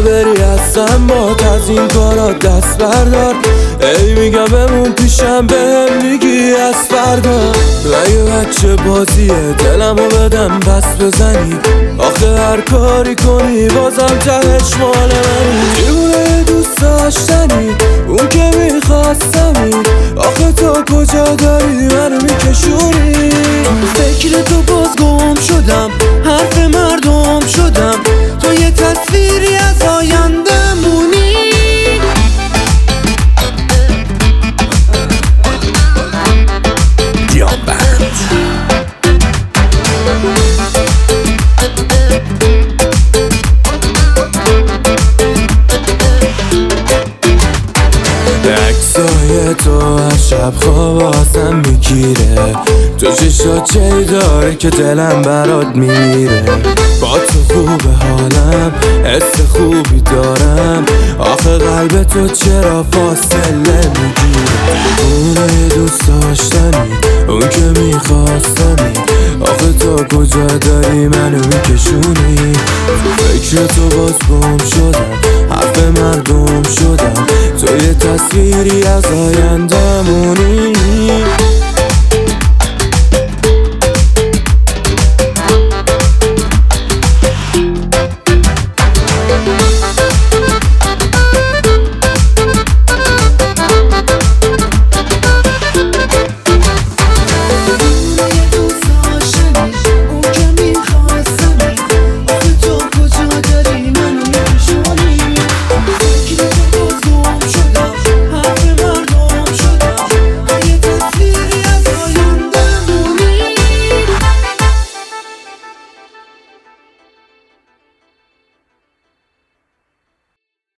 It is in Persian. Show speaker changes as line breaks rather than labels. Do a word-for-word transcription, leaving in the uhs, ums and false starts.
بری هستم بات، از این کارات دست بردار. ای میگم بمون پیشم، بهم میگی از فردا. مگه بچه بازیه دلمو بدم بس بزنی؟ آخه هر کاری کنی بازم تهش مال منی. دیوونه دوست داشتنی اون که میخواستمی، آخه تو کجا داری منو میکشونی؟
فکر تو باز گم شدم، حرف مردم شدم، تو یه تصویری از آینده مونی.
عکسای تو هر شب خواب آسم میگیره، تو چشا چی داره که دلم برات میره. با تو خوبه حالم، حس خوبی دارم، آخه قلب تو چرا فاصله میگیره؟ اونه دوست داشتنی اون که میخواستمی، آخه تو کجا داری منو میکشونی؟ فکر تو باز گم شدم، حرف مردم شدم، تو یه تصویری از آینده‌مونی.